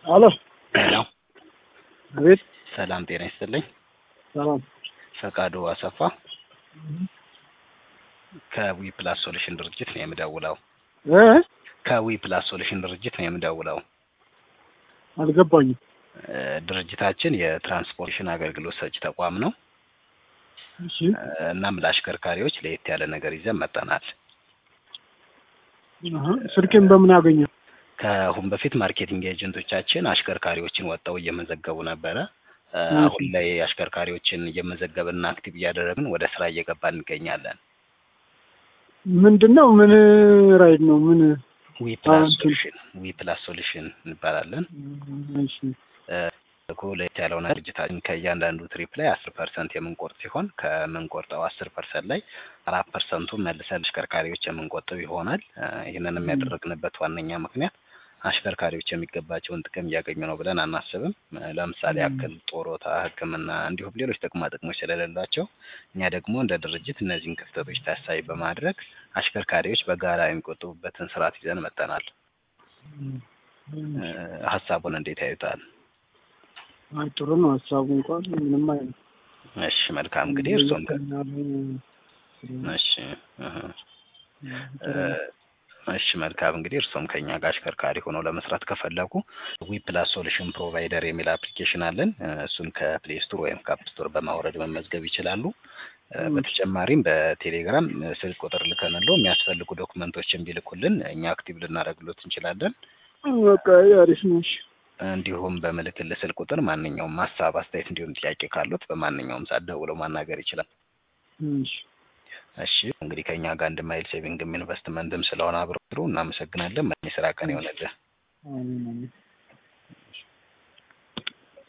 አሎ ሄሎ አቤት። ሰላም ጤና ይስጥልኝ። ሰላም ፈቃዱ አሰፋ ከዊ ፕላስ ሶሉሽን ድርጅት ነው የምደውለው። ከዊ ፕላስ ሶሉሽን ድርጅት ነው የምደውለው። አልገባኝም። ድርጅታችን የትራንስፖርቴሽን አገልግሎት ሰጪ ተቋም ነው። እሺ እናም ለአሽከርካሪዎች ለየት ያለ ነገር ይዘን መጥተናል። ስልኬን በምን አገኘ? ከአሁን በፊት ማርኬቲንግ ኤጀንቶቻችን አሽከርካሪዎችን ወጣው እየመዘገቡ ነበረ። አሁን ላይ አሽከርካሪዎችን እየመዘገብንና አክቲቭ እያደረግን ወደ ስራ እየገባን እንገኛለን። ምንድነው? ምን ራይድ ነው? ምን ዊ ፕላስ ሶሉሽን እንባላለን። እሺ ለየት ያለው ድርጅታችን ከእያንዳንዱ ትሪፕ ላይ 10% የምንቆርጥ ሲሆን ከምንቆርጠው 10% ላይ 4% መልሰን አሽከርካሪዎች የምንቆጥብ ይሆናል። ይህንንም ያደረግንበት ዋነኛ ምክንያት አሽከርካሪዎች የሚገባቸውን ጥቅም እያገኙ ነው ብለን አናስብም። ለምሳሌ ያክል ጡረታ፣ ሕክምና እንዲሁም ሌሎች ጥቅማ ጥቅሞች ስለሌላቸው እኛ ደግሞ እንደ ድርጅት እነዚህን ክፍተቶች ታሳቢ በማድረግ አሽከርካሪዎች በጋራ የሚቆጥቡበትን ስርዓት ይዘን መጥተናል። ሀሳቡን እንዴት ያዩታል? ጥሩ ነው ሀሳቡ። እንኳን ምንም አይነት እሺ መልካም። እንግዲህ እርሶም እሺ መልካም። እንግዲህ እርሶም ከኛ ጋር አሽከርካሪ ሆነው ለመስራት ከፈለጉ ዊ ፕላስ ሶሉሽን ፕሮቫይደር የሚል አፕሊኬሽን አለን። እሱን ከፕሌይ ስቶር ወይም ከአፕ ስቶር በማውረድ መመዝገብ ይችላሉ። በተጨማሪም በቴሌግራም ስልክ ቁጥር ልከንለው የሚያስፈልጉ ዶክመንቶችን ቢልኩልን እኛ አክቲቭ ልናደርግሎት እንችላለን። በቃ አሪፍ ነው። እንዲሁም በምልክል ስልክ ቁጥር ማንኛውም ሀሳብ፣ አስተያየት እንዲሁም ጥያቄ ካሉት በማንኛውም ሰዓት ደውለው ማናገር ይችላል። እሺ እንግዲህ ከኛ ጋር እንደማይል ሴቪንግም ኢንቨስትመንትም ስለሆነ አብረው እናመሰግናለን። ስራ ቀን ይሆነልህ።